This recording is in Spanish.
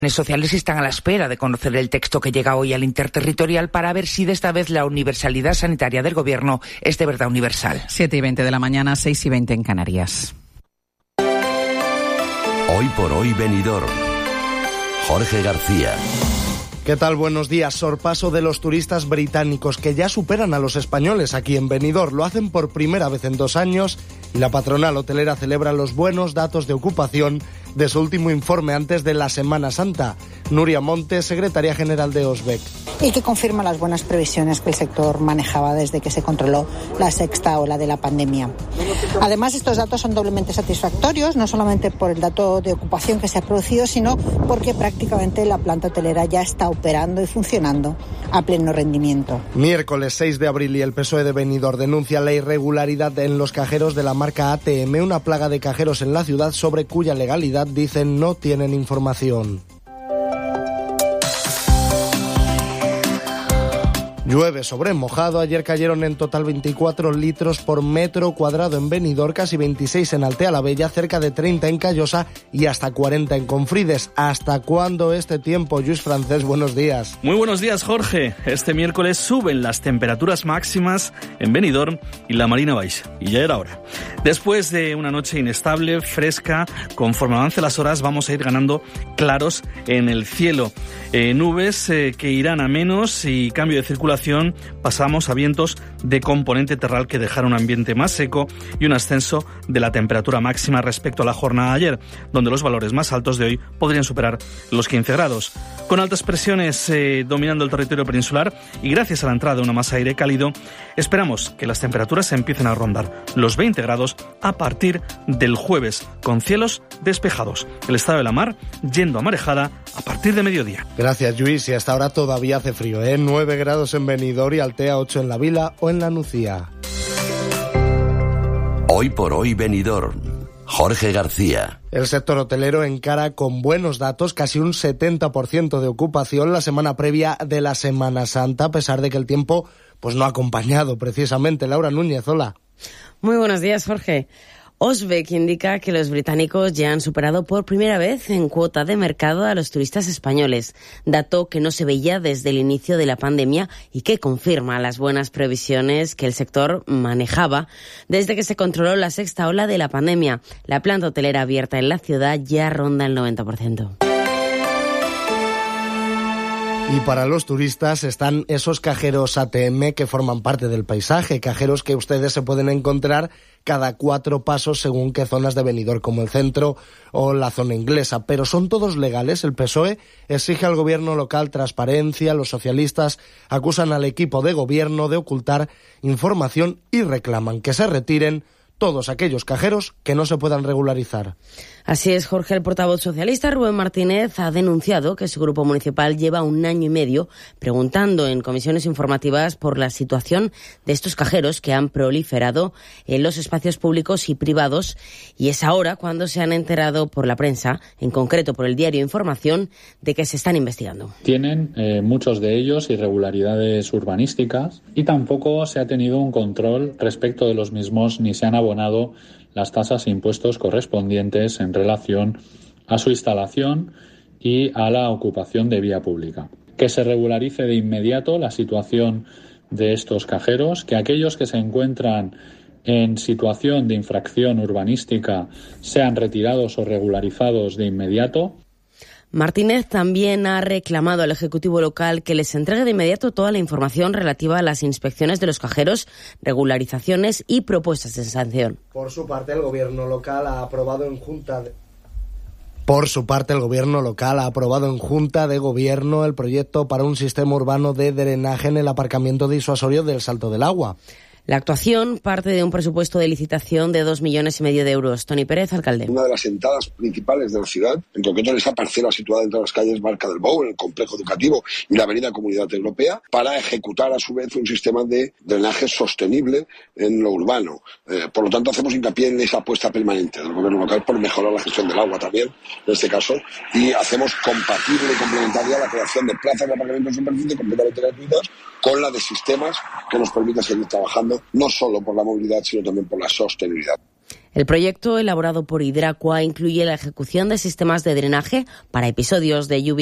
Sociales están a la espera de conocer el texto que llega hoy al Interterritorial para ver si de esta vez la universalidad sanitaria del Gobierno es de verdad universal. 7:20 de la mañana, 6:20 en Canarias. Hoy por hoy Benidorm. Jorge García. ¿Qué tal? Buenos días. Sorpaso de los turistas británicos que ya superan a los españoles aquí en Benidorm. Lo hacen por primera vez en 2 años y la patronal hotelera celebra los buenos datos de ocupación de su último informe antes de la Semana Santa. Nuria Montes, secretaria general de Osbec. Y que confirma las buenas previsiones que el sector manejaba desde que se controló la sexta ola de la pandemia. Además, estos datos son doblemente satisfactorios, no solamente por el dato de ocupación que se ha producido, sino porque prácticamente la planta hotelera ya está operando y funcionando a pleno rendimiento. Miércoles 6 de abril y el PSOE de Benidorm denuncia la irregularidad en los cajeros de la marca ATM, una plaga de cajeros en la ciudad sobre cuya legalidad dicen no tienen información. Llueve sobre mojado. Ayer cayeron en total 24 litros por metro cuadrado en Benidorm, casi 26 en Altea la Bella, cerca de 30 en Callosa y hasta 40 en Confrides. ¿Hasta cuándo este tiempo? Lluís Francés, buenos días. Muy buenos días, Jorge. Este miércoles suben las temperaturas máximas en Benidorm y la Marina Baixa. Y ya era hora. Después de una noche inestable, fresca, conforme avancen las horas vamos a ir ganando claros en el cielo. Nubes que irán a menos y cambio de circulación. Pasamos a vientos de componente terral que dejaron un ambiente más seco y un ascenso de la temperatura máxima respecto a la jornada de ayer, donde los valores más altos de hoy podrían superar los 15 grados. Con altas presiones dominando el territorio peninsular y gracias a la entrada de una masa de aire cálido, esperamos que las temperaturas empiecen a rondar los 20 grados a partir del jueves, con cielos despejados. El estado de la mar yendo a marejada a partir de mediodía. Gracias, Lluís. Y hasta ahora todavía hace frío, 9 grados en Benidorm y Altea, 8 en la Vila o en la Nucía. Hoy por hoy Benidorm. Jorge García. El sector hotelero encara con buenos datos, casi un 70% de ocupación la semana previa de la Semana Santa, a pesar de que el tiempo no ha acompañado precisamente. Laura Núñez, hola. Muy buenos días, Jorge. Osbec indica que los británicos ya han superado por primera vez en cuota de mercado a los turistas españoles, dato que no se veía desde el inicio de la pandemia y que confirma las buenas previsiones que el sector manejaba desde que se controló la sexta ola de la pandemia. La planta hotelera abierta en la ciudad ya ronda el 90%. Y para los turistas están esos cajeros ATM que forman parte del paisaje, cajeros que ustedes se pueden encontrar cada 4 pasos según qué zonas de Benidorm, como el centro o la zona inglesa. Pero ¿son todos legales? El PSOE exige al gobierno local transparencia, los socialistas acusan al equipo de gobierno de ocultar información y reclaman que se retiren todos aquellos cajeros que no se puedan regularizar. Así es, Jorge. El portavoz socialista Rubén Martínez ha denunciado que su grupo municipal lleva 1 año y medio preguntando en comisiones informativas por la situación de estos cajeros que han proliferado en los espacios públicos y privados, y es ahora cuando se han enterado por la prensa, en concreto por el diario Información, de que se están investigando. Tienen muchos de ellos irregularidades urbanísticas y tampoco se ha tenido un control respecto de los mismos ni se han abonado las tasas e impuestos correspondientes en relación a su instalación y a la ocupación de vía pública. Que se regularice de inmediato la situación de estos cajeros, que aquellos que se encuentran en situación de infracción urbanística sean retirados o regularizados de inmediato. Martínez también ha reclamado al Ejecutivo local que les entregue de inmediato toda la información relativa a las inspecciones de los cajeros, regularizaciones y propuestas de sanción. Por su parte, el Gobierno local ha aprobado en Junta de Gobierno el proyecto para un sistema urbano de drenaje en el aparcamiento disuasorio del Salto del Agua. La actuación parte de un presupuesto de licitación de 2,5 millones de euros. Tony Pérez, alcalde. Una de las entradas principales de la ciudad, en concreto en esa parcela situada entre las calles Barca del Bou, en el complejo educativo y la avenida Comunidad Europea, para ejecutar a su vez un sistema de drenaje sostenible en lo urbano. Por lo tanto, hacemos hincapié en esa apuesta permanente del gobierno local por mejorar la gestión del agua también, en este caso, y hacemos compatible y complementaria la creación de plazas de aparcamiento en superficie completamente gratuitas con la de sistemas que nos permiten seguir trabajando no solo por la movilidad, sino también por la sostenibilidad. El proyecto elaborado por Hidracua incluye la ejecución de sistemas de drenaje para episodios de lluvia